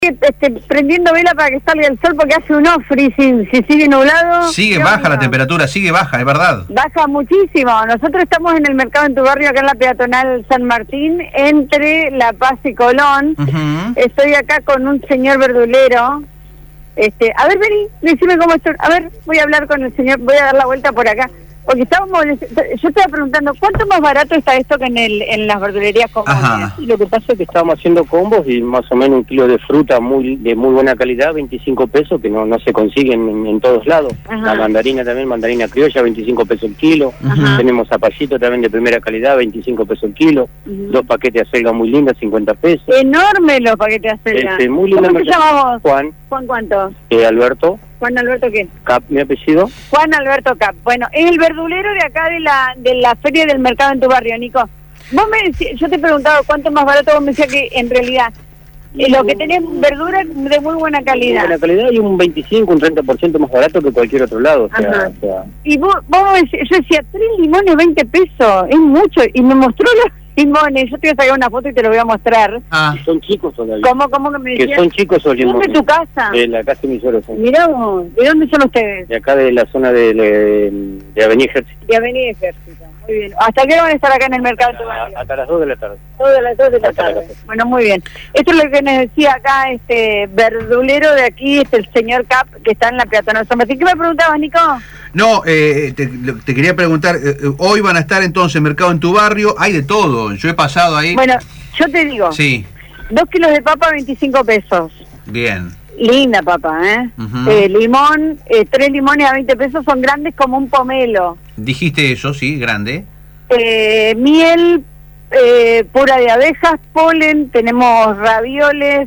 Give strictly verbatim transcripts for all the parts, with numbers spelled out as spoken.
Este, prendiendo vela para que salga el sol porque hace un ofri, si, si sigue nublado. Sigue baja la temperatura, sigue baja, es verdad. Baja muchísimo. Nosotros estamos en el mercado en tu barrio, acá en la peatonal San Martín, entre La Paz y Colón. Uh-huh. Estoy acá con un señor verdulero. Este, a ver, vení, decime cómo estoy. A ver, voy a hablar con el señor, voy a dar la vuelta por acá. Porque estábamos, yo estaba preguntando, ¿cuánto más barato está esto que en el en las verdulerías comunes? Y lo que pasa es que estábamos haciendo combos y más o menos un kilo de fruta muy de muy buena calidad, veinticinco pesos, que no no se consiguen en, en todos lados. Ajá. La mandarina también, mandarina criolla, veinticinco pesos el kilo. Ajá. Tenemos zapallito también de primera calidad, veinticinco pesos el kilo. Uh-huh. Dos paquetes de acelga muy lindas, cincuenta pesos. Enorme los paquetes de acelga. Este, muy linda. ¿Cómo te llamamos? Juan. ¿Juan cuánto? Eh, Alberto. ¿Juan Alberto qué? Cap, mi apellido. Juan Alberto Cap. Bueno, es el verdulero de acá de la de la feria del mercado en tu barrio, Nico. Vos me decías, yo te he preguntado cuánto más barato, vos me decías que en realidad eh, lo que tenés verdura de muy buena calidad. De buena calidad y un veinticinco, un treinta por ciento más barato que cualquier otro lado. O sea, o sea. Y vos, vos me decías, yo decía, tres limones, veinte pesos, es mucho. Y me mostró los limones, yo te voy a sacar una foto y te lo voy a mostrar. Ah, son chicos todavía. ¿Cómo, cómo que me decías? Que son chicos los limones. ¿Dónde es tu casa? De la casa de mis suegros. Mirá vos, ¿de dónde son ustedes? De acá de la zona de, de, de Avenida Ejército. De Avenida Ejército, muy bien. ¿Hasta qué hora van a estar acá en el mercado? A, hasta las dos de la tarde. Dos de las dos de la tarde. Bueno, muy bien. Esto es lo que nos decía acá este verdulero de aquí, este el señor Cap, que está en la peatonal San Martín. ¿Qué me preguntabas, Nico? No, eh, te, te quería preguntar, eh, hoy van a estar entonces mercado en tu barrio, hay de todo, yo he pasado ahí. Bueno, yo te digo, sí. Dos kilos de papa, veinticinco pesos. Bien. Linda papa, ¿eh? Uh-huh. eh limón, eh, tres limones a veinte pesos, son grandes como un pomelo. Dijiste eso, sí, grande. Eh, miel eh, pura de abejas, polen, tenemos ravioles,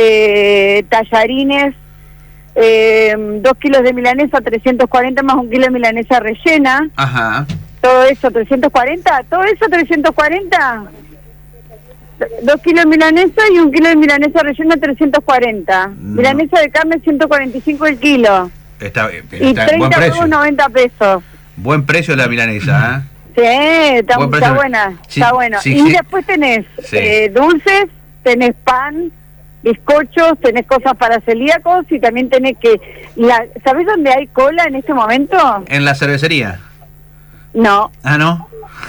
eh, tallarines, eh, dos kilos de milanesa, trescientos cuarenta más un kilo de milanesa rellena. Ajá. Todo eso, trescientos cuarenta, todo eso, trescientos cuarenta. Dos kilos de milanesa y un kilo de milanesa rellena, trescientos cuarenta. No. Milanesa de carne, ciento cuarenta y cinco el kilo. Está, está y treinta buen precio. noventa pesos. Buen precio la milanesa, ¿eh? Sí, está, está buena, sí, está bueno. Sí, y sí. Después tenés sí. eh, dulces, tenés pan, bizcochos, tenés cosas para celíacos y también tenés que... La, ¿sabés dónde hay cola en este momento? En la cervecería. No. Ah, ¿no?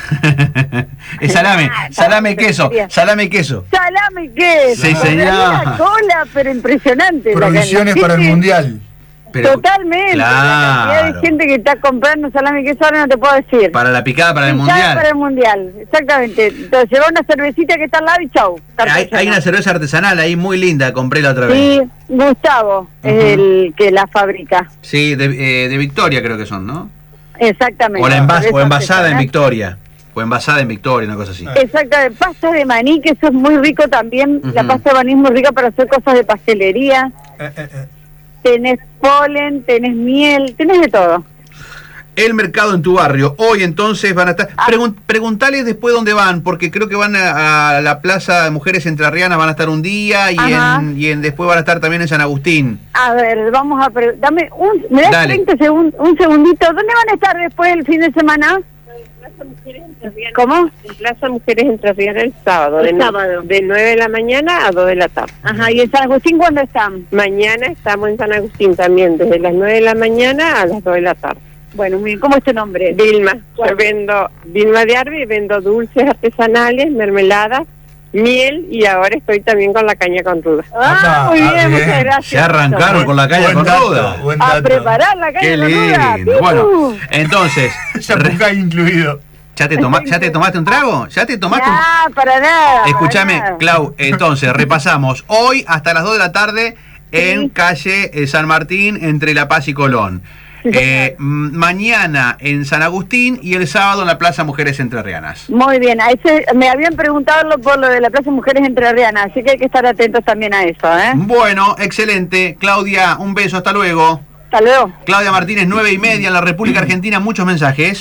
Es salame, salame y queso, salame y queso. Salame y queso. Sí, señor. Una cola, pero impresionante. Provisiones para el mundial. Pero, totalmente. Claro. La cantidad de gente que está comprando salame y queso ahora no te puedo decir. Para la picada, para el picada mundial. para el mundial, exactamente. Entonces lleva una cervecita que está al lado y chau. Hay, hay una cerveza artesanal ahí muy linda, compré la otra vez. Sí, Gustavo uh-huh. es el que la fabrica. Sí, de, eh, de Victoria creo que son, ¿no? Exactamente. O, la envas o envasada en Victoria. O envasada en Victoria, una cosa así. Exactamente. Pasta de maní, que eso es muy rico también. Uh-huh. La pasta de maní es muy rica para hacer cosas de pastelería. Eh, eh, eh. Tenés polen, tenés miel, tenés de todo. El mercado en tu barrio. Hoy entonces van a estar... Ah. Pregun preguntales después dónde van, porque creo que van a, a la Plaza de Mujeres Entrerrianas, van a estar un día y, en, y en, después van a estar también en San Agustín. A ver, vamos a... Dame un... ¿Me das Dale. treinta segundos, un segundito? ¿Dónde van a estar después el fin de semana? Plaza Mujeres Entrerrianas. ¿Cómo? En Plaza Mujeres Entrerrianas el sábado. El de sábado. De nueve de la mañana a dos de la tarde. Ajá, ¿y en San Agustín cuándo están? Mañana estamos en San Agustín también, desde las nueve de la mañana a las dos de la tarde. Bueno, muy bien. ¿Cómo es tu nombre? Vilma. Yo vendo, Vilma de Arbi, vendo dulces artesanales, mermeladas, miel y ahora estoy también con la caña con ruda. Ah, muy bien, muchas gracias. Se arrancaron buen, con la caña con dato, ruda. A preparar la caña Qué con ruda. lindo. Bueno, entonces... Ya incluido. ¿Ya te, toma, ¿Ya te tomaste un trago? ¿Ya te tomaste un... Ah, para nada. Escúchame, para nada. Clau, entonces repasamos. Hoy hasta las dos de la tarde en sí. calle eh, San Martín, entre La Paz y Colón. Eh, mañana en San Agustín y el sábado en la Plaza Mujeres Entrerrianas. Muy bien, a ese, me habían preguntado por lo de la Plaza Mujeres Entrerrianas, así que hay que estar atentos también a eso, ¿eh? Bueno, excelente. Claudia, un beso, hasta luego. Hasta luego. Claudia Martínez, nueve y media en la República Argentina, muchos mensajes.